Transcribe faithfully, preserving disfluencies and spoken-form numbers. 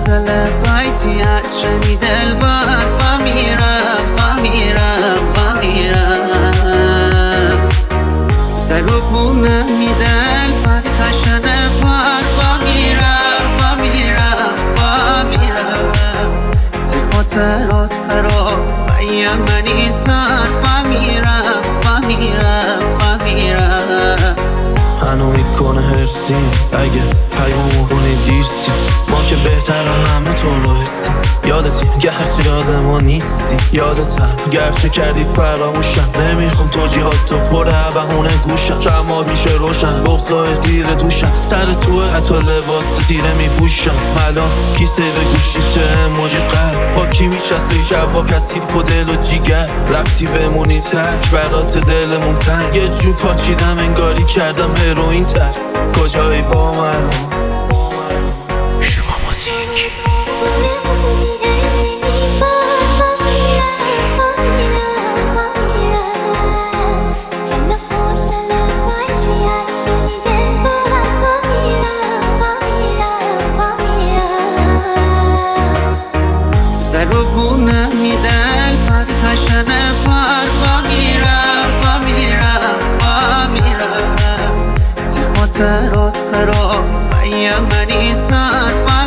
فاصله بایتی از شنید الباد با میرم با میرم با میرم در رو بونه میده الباد کشنه بار با میرم با میرم با میرم سی خاطرات فرا و یمنی سر با میرم با میرم با میرم هنو میکنه هرسی اگه پیامو کنی دیرسی ما که بهتر همه تو رو حسیم یادتی گرچه یاد ما نیستی یادتم گرچه کردی فراموشم نمیخوام توجیهات تو پر بهونه گوشم شما میشه روشن بغضای زیر دوشم سر توه حتی لباس تیره میپوشم الان کیسه به گوشی تو اموجی قلب با کی میشسته جواب کسیف و دل و جیگر رفتی بمونی تک برات دلمون تنگ یه جو پاچیدم انگاری کردم هروئین تر کجایی با من شما موزیک در رو بونه میده الباد کشنه بار با میرم با میرم با میرم سی خاطرات فرا و یمنی سر